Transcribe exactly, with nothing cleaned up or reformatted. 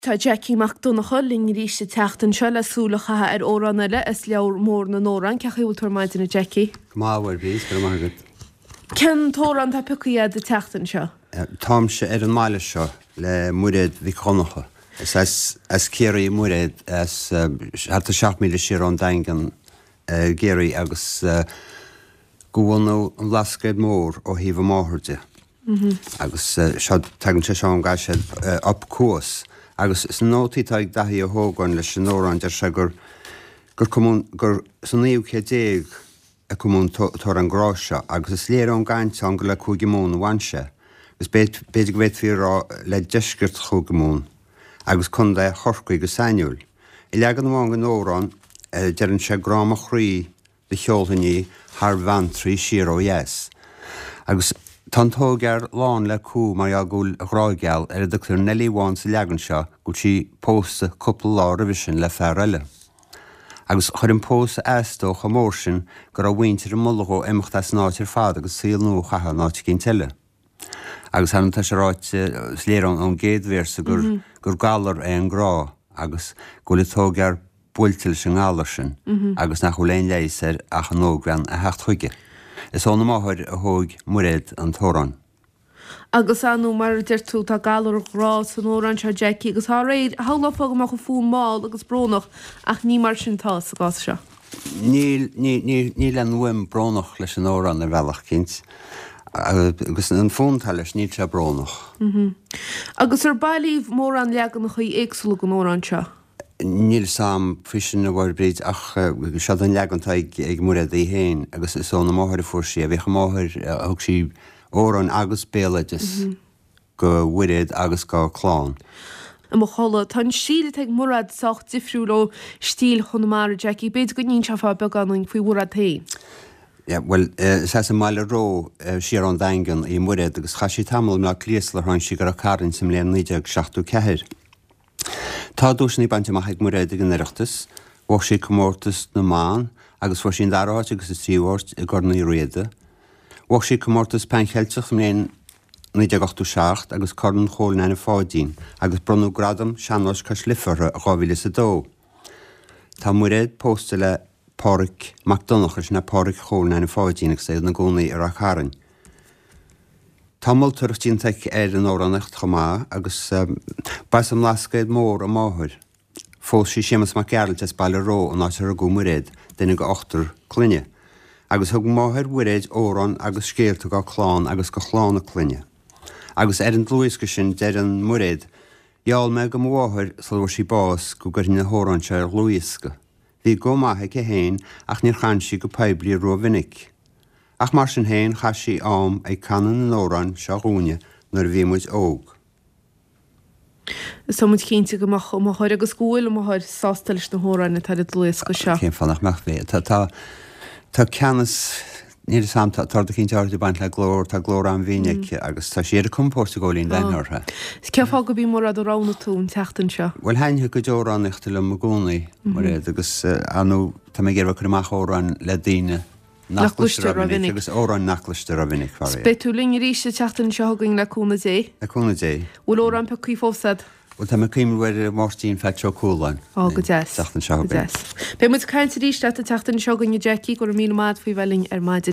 Tá Jackie McDonagh ling ríiste teachtain seo le súlachathe ar óránaile is leabhar mór na nóran cecha bhfuil maidin na Jackie. Máhar bís go margad. Cen tóran tá pucaíad de teachtain seo? Tám se ar an máile seo le muréad bhí conacha. Is as as céirí muréad as hat a seach míle sé an daingan géirí agus go bhfuil an lascaid mór ó híomh máthirde. Agus seo tegann se seo an gaiise op cuas. Agus is nótaí ag dathí a thógáin leis an nóran de se gur gur cumún gur san níomh ché déag a cumún tar an gráise, agus is léir an gaiinte an go le chuig mún bhainse. Gus beidir go bhéit fí rá le deisgirt chuig mún, agus chun de chorcaí go sainiúil. I legan bháin an nóran dearann se grám a chrí de cheoltaní thar bhain trí siar ó dheas. Agus Tá tógar lán le cú mar agúil rágeal ar a doctor Nelly bháin sa legan seo go sí pósta cúpla lá revision le fear eile. Agus chuir an pósta eastó cha mór sin gur a bhaintear an mullagó imachtas náitir fad agus síl nó chatha náitir cinn teile. Agus hann tá sé ráit léir an géadhhéirsa gur gur galar é an grá agus go le tógar builtil sin gálar sin agus nach chuléon léis ar ach an nógran a hecht chuige. Is óna máthir a thóg muréad an tóran. Agus anú mar deir tú tá galar rá san óran seo Jackie, agus há réad hálafag amach go fún máil agus brónach ach ní mar sin tá sa gás seo. Níl an bhuim brónach leis an óran ar bhealach cinnt. Agus an fóntal leis níl se brónach. Agus ar bailíh mór an legan nach chuí éagsúla an óran seo. Níl sam frisin na bhar bríd ach se an legantá ag muréad í héin, agus is óna máthir fuair sé, bhíh máthir thug sí óran agus béalaides go bhuiréad agus go chláán. Am chola tá síle ag murad socht difriúil ó stíl chun mar Jackie, beidir go níon sefa beganin faoi murad taí. Well, is as a máile ró siar an daingan í muréad agus chaisí tamil me clíaslar hain si gur a carin sem léon níideag seachtú ceithir. Tá dúsna í bainte maith ag muréad ag an iireachtas, bhah sé commórtas na máin, agus bhar sin dáráit agus is tríomhairt i gcóna í réide. Bhah sé commórtas penchéilteach sem léon níideag ochtú seacht agus corn chóil na fádín, agus brunú gradam seanás cá slifar a gáhíle sa dó. Tá muréad pósta le páric McDonagh na páric chóil na fádín agus éad na gcónaí ar a charan. Tamil tuirtín teich ar an órannacht chomá agus bais am lascaid mór a máthir. Fós sí sémas má cearalt is baile ró an áitir a go muréad déna go ochtar cluine. Agus thug máthir muréad óran agus scéalta go chláán agus go chláán a cluine. Agus ar an dlúisca sin deir an muréad, Iall me go mháthir salhar sí bás go gur na hóranse ar lúisca. Bhí go maithe ce héin ach níor chansí go peblií ro vinnic. Ach mar sin héin chaisí am ag canan an óran seo gúne nar bhí muid óg. Is tá muid cinnte go máthir agus gúil a máthir sástal leis na hóranna tar a dlúis go seo. Cén fannach meach bhé. Tá ceannas níor sam tar do cinnte áirtí baint le glór tá glór an bhíineach agus tá siad a compórta ggólín lenartha. Is ceá go bhí mór a do rána tún teachtain seo? Bhfuil hainthe go deórán ichta le mo gúnaí mar réad agus anú tá mé ggéirbh chuach óran le daine nachlistear a vinnig agus óran nachlistear a vinnig. Spetú ling ríiste teachtain seo going le cúna dé? Le cúna dé. Bhfuil óran pe chuí fósad? Bhil tá cíimhfuir mórtíín fe seo cúlain. Á go deas. Teachtain seo. Be muid caiinte ríiste a teachtain seo going Jackie gur mí mád faoi bheling ar maidin.